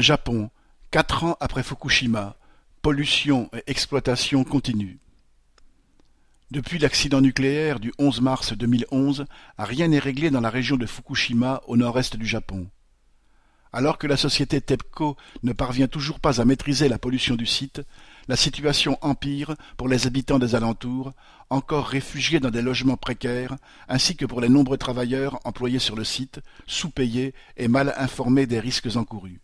Japon, 4 ans après Fukushima, pollution et exploitation continuent. Depuis l'accident nucléaire du 11 mars 2011, rien n'est réglé dans la région de Fukushima au nord-est du Japon. Alors que la société TEPCO ne parvient toujours pas à maîtriser la pollution du site, la situation empire pour les habitants des alentours, encore réfugiés dans des logements précaires, ainsi que pour les nombreux travailleurs employés sur le site, sous-payés et mal informés des risques encourus.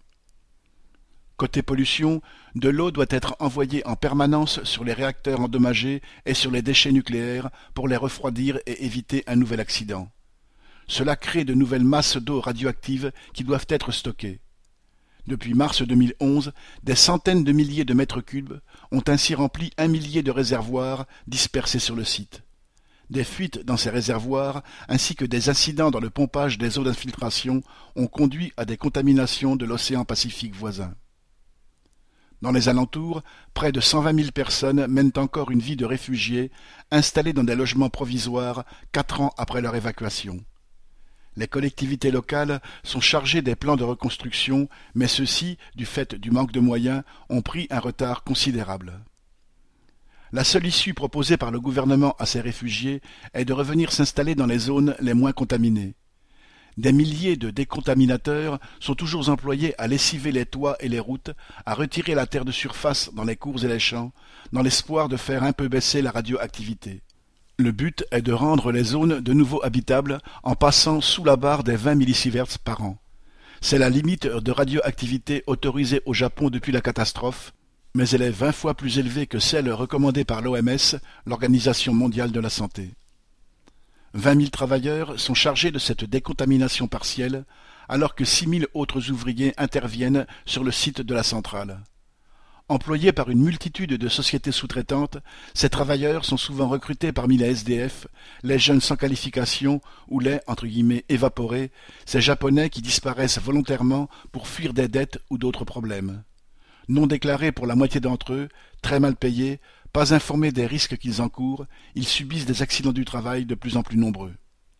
Côté pollution, de l'eau doit être envoyée en permanence sur les réacteurs endommagés et sur les déchets nucléaires pour les refroidir et éviter un nouvel accident. Cela crée de nouvelles masses d'eau radioactives qui doivent être stockées. Depuis mars 2011, des centaines de milliers de mètres cubes ont ainsi rempli 1 millier de réservoirs dispersés sur le site. Des fuites dans ces réservoirs ainsi que des incidents dans le pompage des eaux d'infiltration ont conduit à des contaminations de l'océan Pacifique voisin. Dans les alentours, près de 120 000 personnes mènent encore une vie de réfugiés installés dans des logements provisoires 4 ans après leur évacuation. Les collectivités locales sont chargées des plans de reconstruction, mais ceux-ci, du fait du manque de moyens, ont pris un retard considérable. La seule issue proposée par le gouvernement à ces réfugiés est de revenir s'installer dans les zones les moins contaminées. Des milliers de décontaminateurs sont toujours employés à lessiver les toits et les routes, à retirer la terre de surface dans les cours et les champs, dans l'espoir de faire un peu baisser la radioactivité. Le but est de rendre les zones de nouveau habitables en passant sous la barre des 20 millisieverts par an. C'est la limite de radioactivité autorisée au Japon depuis la catastrophe, mais elle est 20 fois plus élevée que celle recommandée par l'OMS, l'Organisation mondiale de la santé. 20 000 travailleurs sont chargés de cette décontamination partielle, alors que 6 000 autres ouvriers interviennent sur le site de la centrale. Employés par une multitude de sociétés sous-traitantes, ces travailleurs sont souvent recrutés parmi les SDF, les jeunes sans qualification ou les « évaporés », ces Japonais qui disparaissent volontairement pour fuir des dettes ou d'autres problèmes. Non déclarés pour la moitié d'entre eux, très mal payés, pas informés des risques qu'ils encourent, ils subissent des accidents du travail de plus en plus nombreux.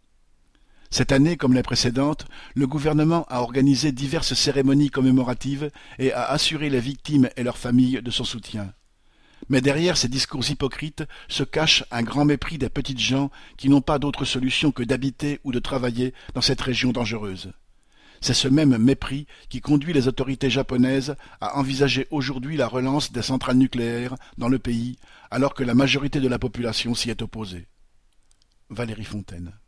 Cette année, comme les précédentes, le gouvernement a organisé diverses cérémonies commémoratives et a assuré les victimes et leurs familles de son soutien. Mais derrière ces discours hypocrites se cache un grand mépris des petites gens qui n'ont pas d'autre solution que d'habiter ou de travailler dans cette région dangereuse. C'est ce même mépris qui conduit les autorités japonaises à envisager aujourd'hui la relance des centrales nucléaires dans le pays, alors que la majorité de la population s'y est opposée. Valérie Fontaine.